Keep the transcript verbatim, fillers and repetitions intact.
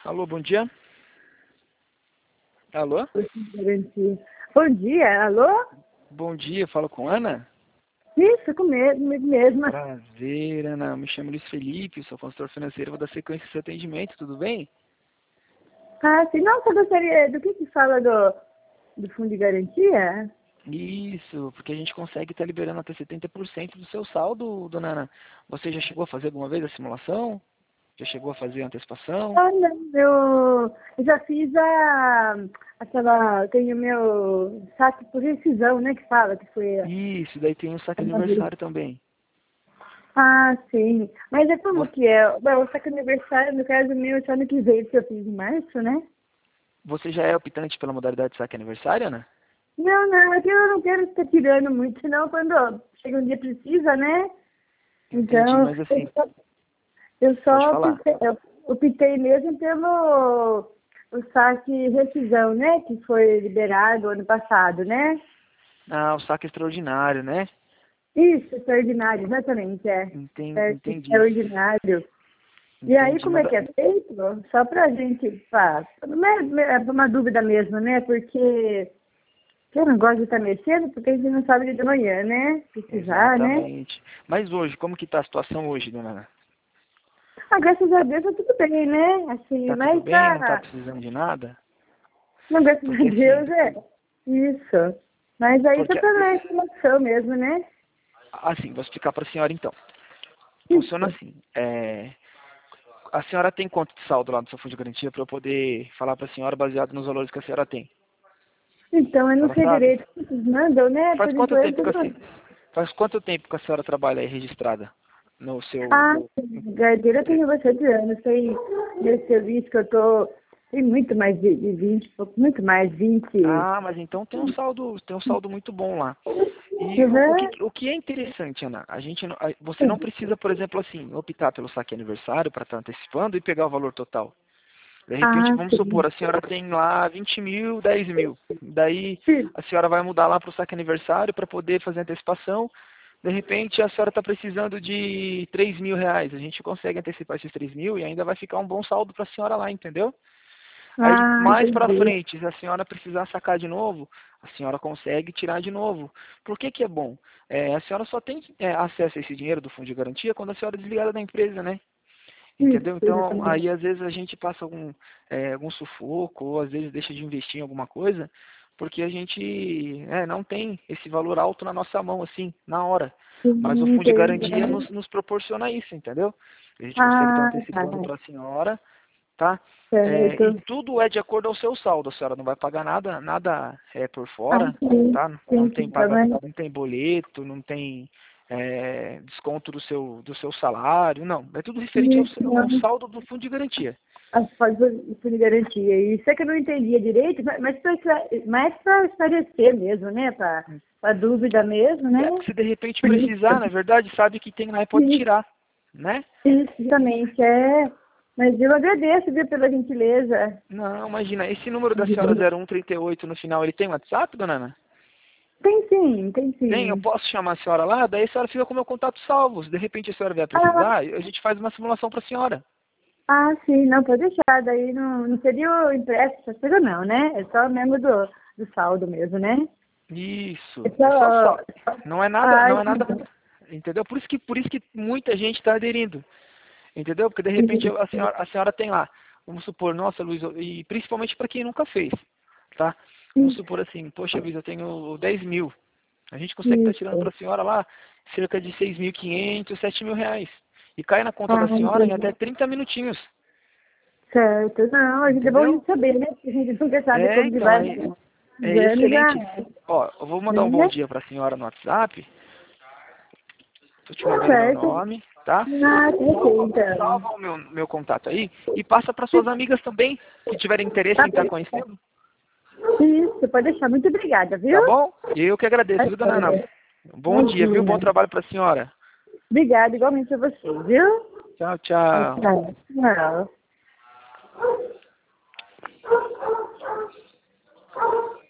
Alô, bom dia. Alô? Bom dia, alô? Bom dia, falo com Ana? Isso, comigo mesma. Prazer, Ana. Me chamo Luiz Felipe, sou consultor financeiro, vou dar sequência ao seu atendimento, tudo bem? Ah, sim. Nossa, eu gostaria... Do que que fala do, do fundo de garantia? Isso, porque a gente consegue estar liberando até setenta por cento do seu saldo, dona Ana. Você já chegou a fazer alguma vez a simulação? Já chegou a fazer a antecipação? Ah, não, eu, eu já fiz a... Aquela... Tenho meu saque por rescisão, né, que fala, que foi... a- Isso, daí tem o saque aniversário também. Ah, sim. Mas é como Você, que é? Bom, o saque aniversário, no caso meu, é só ano que vem, que eu fiz em março, né? você já é optante pela modalidade de saque aniversário, Ana? Não, não, é que eu não quero ficar tirando muito, senão quando chega um dia precisa, né? Entendi, Então, mas eu assim, só, eu pode só falar. optei, eu optei mesmo pelo o saque rescisão, né? Que foi liberado ano passado, né? Ah, o saque extraordinário, né? Isso, extraordinário, exatamente, é. Enten- É Entendi. extraordinário. E aí, Entendi, como mas é que é feito? Só pra gente, pá, não é, é uma dúvida mesmo, né? Porque eu não gosto de estar mexendo, porque a gente não sabe de manhã, né? Precisar, né? exatamente. Mas hoje, como que tá a situação hoje, dona Ana? Ah, graças a Deus tá tudo bem, né? Assim, Tá tudo mas bem? Não tá tá. precisando de nada? Não, graças a Porque assim, Deus é. Isso. Mas aí tá porque pela informação mesmo, né? assim, vou explicar para a senhora então. Funciona Isso. assim. É, a senhora tem quanto de saldo lá no seu fundo de garantia para eu poder falar para a senhora baseado nos valores que a senhora tem? Então, eu A não senhora sei sabe? direito o que vocês mandam, né? Faz Por quanto enquanto, tempo eu que não. assim, faz quanto tempo que a senhora trabalha aí registrada no seu. Ah, Gardeira eu tenho bastante anos. Tem nesse serviço que eu tô. Tem muito mais de, de vinte, pouco- muito mais, vinte. Ah, mas então tem um saldo, tem um saldo muito bom lá. E o, o que, Uhum. o que é interessante, Ana, a gente, não- a- você não precisa, por exemplo, assim, optar pelo saque aniversário para estar antecipando e pegar o valor total. De repente, Ah, vamos sim. supor, a senhora tem lá vinte mil, dez mil. Daí Sim. a senhora vai mudar lá para o saque aniversário para poder fazer a antecipação. De repente, a senhora está precisando de três mil reais. A gente consegue antecipar esses três mil e ainda vai ficar um bom saldo para a senhora lá, entendeu? Aí, Ah, mais para entendi. frente, se a senhora precisar sacar de novo, a senhora consegue tirar de novo. Por que que é bom? É, a senhora só tem é, acesso a esse dinheiro do fundo de garantia quando a senhora é desligada da empresa, né? Entendeu? Isso, Então, exatamente. aí às vezes a gente passa algum, é, algum sufoco, ou às vezes deixa de investir em alguma coisa, porque a gente é, não tem esse valor alto na nossa mão, assim, na hora. Mas o Sim, fundo de entendi. garantia nos, nos proporciona isso, entendeu? A gente consegue estar Ah, tá. antecipando para a senhora, tá? É, e Certo. tudo é de acordo ao seu saldo, a senhora não vai pagar nada, nada é, por Ah, fora, sim. tá? Não Sim, tem sim, paga, também. não tem boleto, não tem é, desconto do seu, do seu salário, não. É tudo referente ao, Isso, seu- ao não. saldo do fundo de garantia. As pode de garantia. Isso é que eu não entendia direito, mas mas pra esclare- mais para esclarecer mesmo, né? Para dúvida mesmo, né? É, porque se de repente precisar, na verdade, sabe que tem lá e pode Isso, tirar, né? isso, justamente. É. Mas eu agradeço, viu, pela gentileza. Não, imagina, esse número da senhora zero um trinta e oito no final, ele tem WhatsApp, dona Ana? Tem sim, tem Tem, eu sim. posso chamar a senhora lá, daí a senhora fica com o meu contato salvo. Se de repente a senhora vier Ah, precisar, a gente faz uma simulação para a senhora. ah, sim, não, pode deixar. Daí não, não seria o impresso, essas coisas não, né? É só mesmo do, do saldo mesmo, né? É Isso, é só só... só. Não é nada, Ah, não é nada, entendeu? Por isso que, por isso que muita gente está aderindo, entendeu? Porque de repente a senhora, a senhora tem lá, vamos supor, nossa, Luiz, e principalmente para quem nunca fez, tá? Vamos supor assim, poxa, Luiz, eu tenho dez mil. A gente consegue estar tirando para isso. a senhora lá cerca de seis mil e quinhentos, sete mil reais. E cai na conta Ah, da senhora em entendi. até trinta minutinhos, Certo. Não, a gente é bom a entendeu? gente saber, né? Porque a gente nunca sabe É, como que então, vai é, é dando já, excelente. Ó, eu vou mandar um bom né? dia para a senhora no WhatsApp. Tô te mandando meu Certo. nome, tá? Ah, perfeito, então. Salva o meu, meu contato aí e passa para suas amigas também, que tiverem interesse Tá em estar bem. conhecendo, Isso, pode deixar. Muito obrigada, viu? tá bom? E eu que agradeço, viu, dona Ana? É, Bom dia, viu? Bom imagina. trabalho para a senhora. Obrigada, igualmente a você, viu? Tchau, tchau. Tchau. Tchau.